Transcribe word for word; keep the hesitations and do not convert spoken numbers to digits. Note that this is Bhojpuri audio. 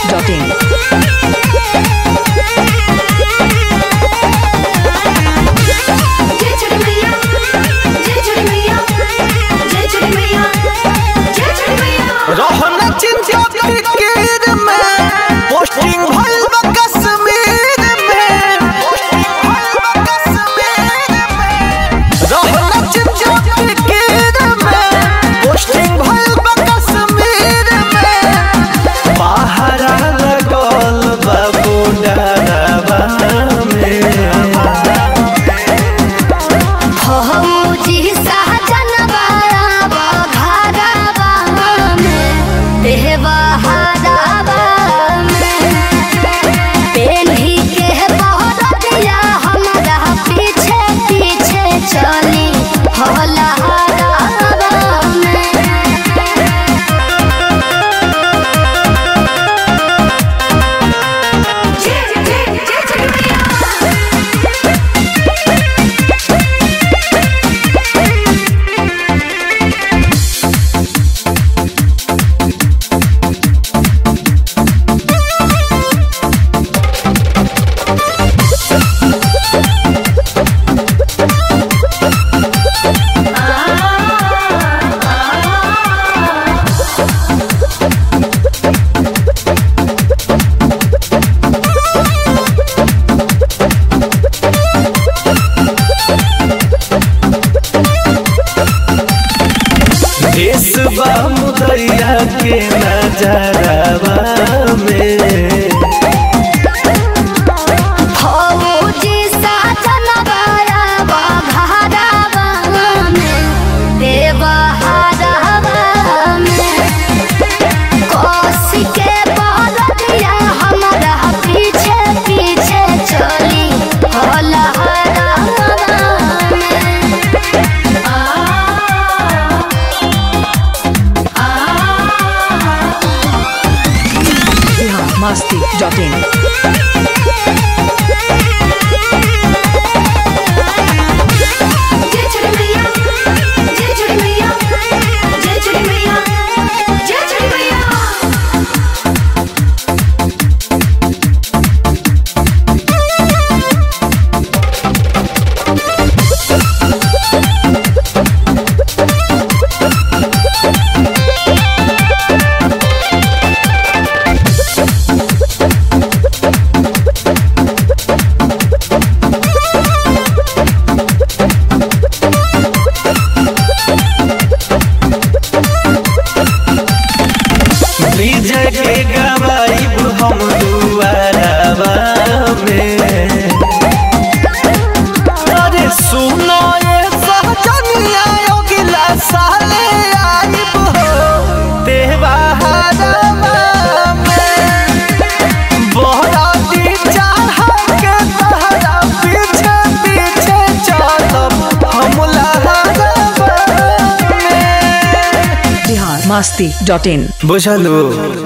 Dot in. रहना चिंता क्रिकेट में पोस्टिंग भइल बा कश्मीर में पोस्टिंग भइल बा कश्मीर में रहना चिंता क्रिकेट में पोस्टिंग भइल बा कश्मीर में बाहर लगल बा बॉर्डरवा में फौजी सहजनवा देशवा मुदैया के नजरवा में फौजी सहजनवा में देवहारवा में कोसी के बहरतिया हमरा पीछे पीछे चली हलहरा मस्ती डॉट इन। विजय के गवाईब हम दुआरवा में अरे सुनो ये सहजनिया अगला साले आइब हो देवहारवा में बहराती चढ़ा के तहरा पीछे पीछे चलब हम लहरवा में। बिहार मस्ती डॉट इन। बुझलू।